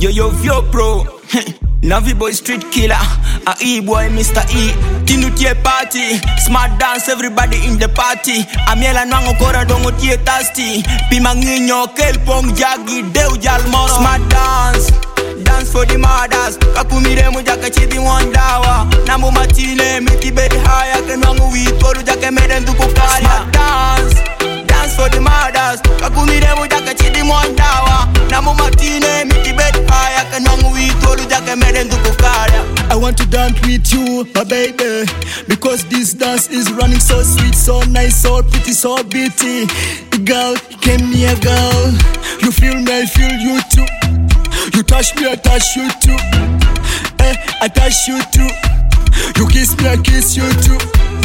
Yo bro. Navi boy street killer, a E-boy Mr. E. Tinutie party, smart dance everybody in the party. Amiela nango kora dongo tie tasty. Pimanginyo kelpong jagi deu jal moro. Smart dance, dance for the mothers. Kakumire mujaka chidi wandawa. Namu matine miti bedi haya kenwangu witoru jake meden dukukalia. Smart dance, dance for the mothers. Kakumire mujaka chidi wandawa. Namu matine miti bedi haya kenwangu witoru jake meden dukukalia. I want to dance with you, my baby, because this dance is running so sweet, so nice, so pretty, so beauty. Girl, came near, girl. You feel me, I feel you too. You touch me, I touch you too. I touch you too. You kiss me, I kiss you too.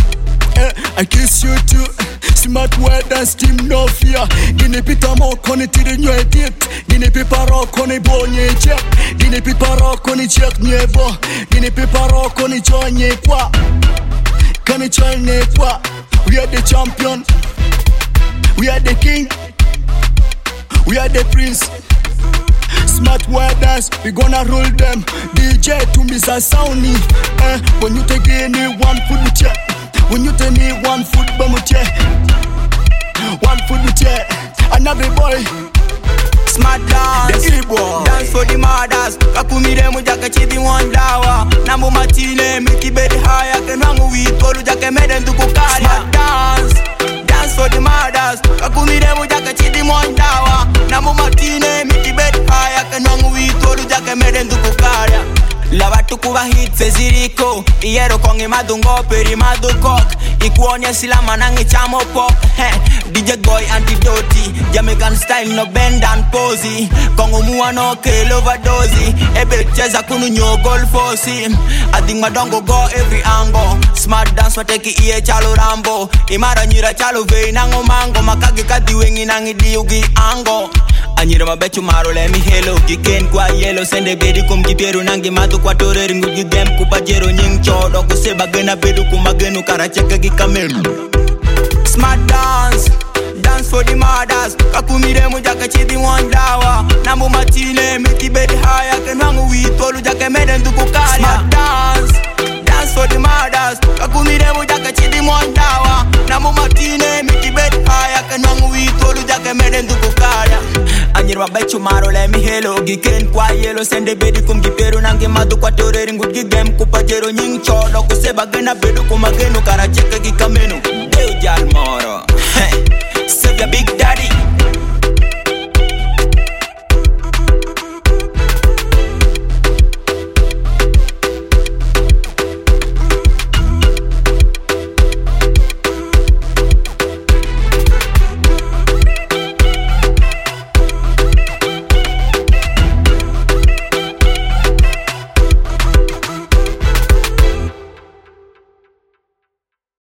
I kiss you too. Smart word and steam, no fear. Gini pita mo koni tiri nywe dit. Gini pipa ro koni bo nye check. Gini pipa ro koni check nye bo. Gini pipa ro koni cho nye kwa. Kani cho nye kwa. We are the champion. We are the king. We are the prince. Smart word dance, we gonna rule them. DJ to Mr. Soundy. When you take any one food with check. When you tell me one foot, bamute, one foot with another boy. Smart dance, dance for the mothers. Kakumire mujaka chidi wandawa. Namu matine miti bedi haya kenwangu witoru jake meden dukukalia. Smart dance, dance for the mothers. Kakumire mujaka chidi wandawa. Namu matine miti bedi haya kenwangu witoru jake meden dukukalia. Lava tukuba hits eziriko. Iyero kongi madungo peri madukok. Ikuonye silama nangi chamo pop. DJ boy antidoti. Jamaican style no bend and posy. Kongo mua no kill overdose. Ebe cheza kunu nyo golf fosi. Ading madongo go every angle. Smart dance wateki iye chalo rambo. Imara nyira chalo vei nango mango. Makagi kadi wengi nangi diugi ango. Anyira mabechu maro let me hello. Giken kwa yellow sende bedi kum giberu nangi madu kwa tore ringu gigem kupajero nying chodo. Kuseba gena bedu kumagenu karacheka gikamelu. Smart dance, dance for the mothers. Kakumire mujaka chidi wandawa. Namu matine miti bedi haya kenwangu witoru jake meden dukukalia. Smart dance, dance for the mothers. Kakumire mujaka chidi wandawa. Namu matine miti bedi haya kenwangu witoru jake meden dukukalia. Anyir mabechu maro let me hello. Giken kwa yellow sende bedi kum giperu nangi madu kwa tore ringu gigem kupajero nying chodo. Kuseba gena bedu kumagenu karacheka gikamenu. Deu jal moro.